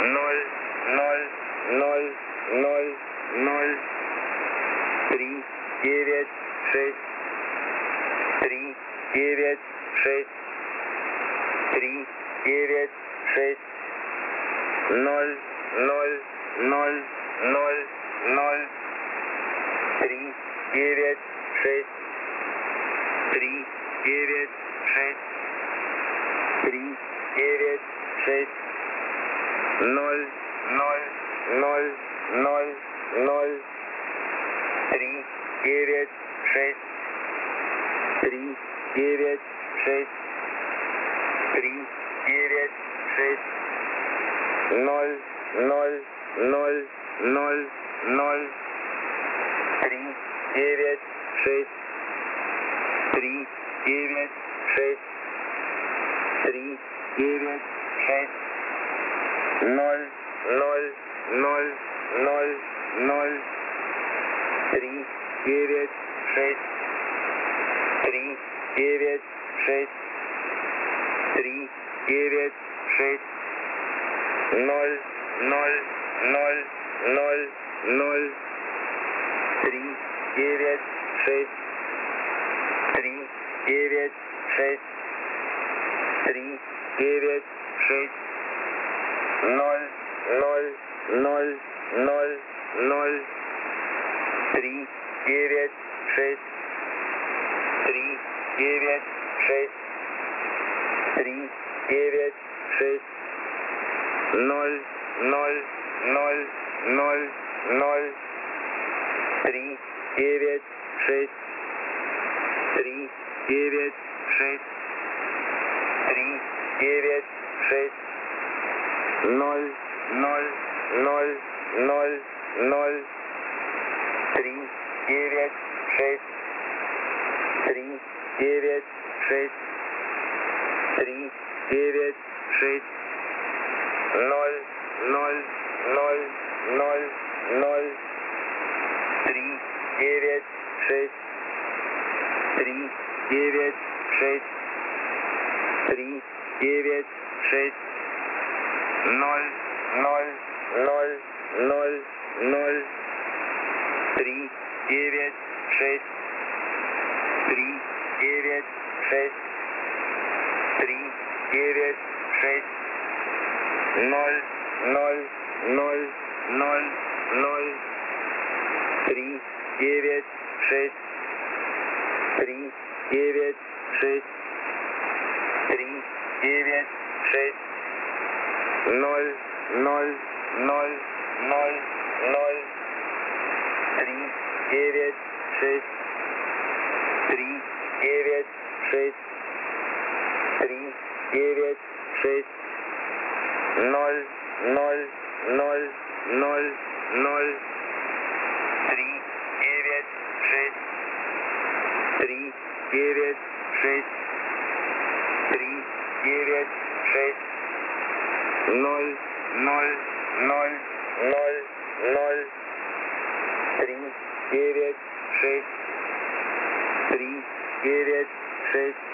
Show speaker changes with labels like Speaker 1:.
Speaker 1: 0, 0, 0, 0, 0, 3, 9, 6, 3, 9, 6, 3, 9, 6, 0, 0, 0, 0, 0, 3, 9, 6, 3, 9, 6, 3, 9, 6, 0, 0, 0, 0, 0, 3, 9, 6, 3, 9, 6, 3, 9, 6, 0, 0, 0, 0, 0, 3, 9, 6, 3, 9, 6, 3, 9, 6, 0, 0, 0, 0, 0, 3, 9, 6, 3, 9, 6, 3, 9, 6, 0, 0, 0, 0, 0, 3, 9, 6, 3, 9, 6, 3, 9, 6, 0, 0, 0, 0, 0, 3, 9, 6, 3, 9, 6, 3, 9, 6, 0, 0, 0, 0, 0, 3, 9, 6, 3, 9, 6, 3, 9, 6, 0, 0, 0, 0, 0, 3, 9, 6, 3, 9, 6, 3, 9, 6, 0, 0, 0, 0, 0, 3, 9, 6, 3, 9, 6, 3, 9, 6, 0, 0, 0, 0, 0, 3, 9, 6, 3, 9, 6, 3, 9, 6, 0, 0, 0, 0, 0, 3, 9, 6, 3, 9, 6, 3, 9, 6, 0, 0, 0, 0, 0, 3, 9, 6, 3, 9, 6, 3, 9, 6, 0, 0, 0, 0, 0, 3, 9, 6, 3, 9, 6, 3, 9, 6, 0, 0, 0, 0, 0, 3, 9, 6, 3, 9, 6,